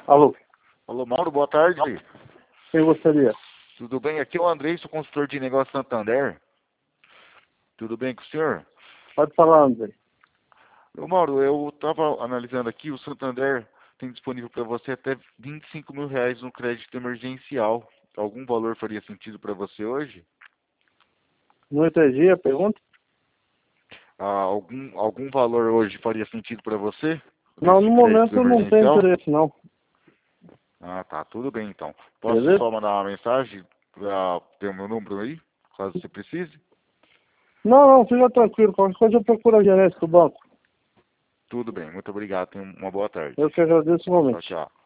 Alô, Alô, Mauro, boa tarde. quem gostaria? Tudo bem? Aqui é o Andrei, sou consultor de negócio Santander. Tudo bem com o senhor? Pode falar, André. Ô, Mauro, eu estava analisando aqui, o Santander tem disponível para você até R$ 25.000 no crédito emergencial. Algum valor faria sentido para você hoje? Não entendi a pergunta? Algum valor hoje faria sentido para você? Não, no Esse crédito momento eu não tenho emergencial? interesse, não. Ah, tá, tudo bem então. Posso Beleza? só mandar uma mensagem para ter o meu número aí, caso você precise? Não, fica tranquilo. Qualquer coisa eu procuro a gerência do banco. Tudo bem, muito obrigado, tenha uma boa tarde. Eu que agradeço Tchau, igualmente. tchau.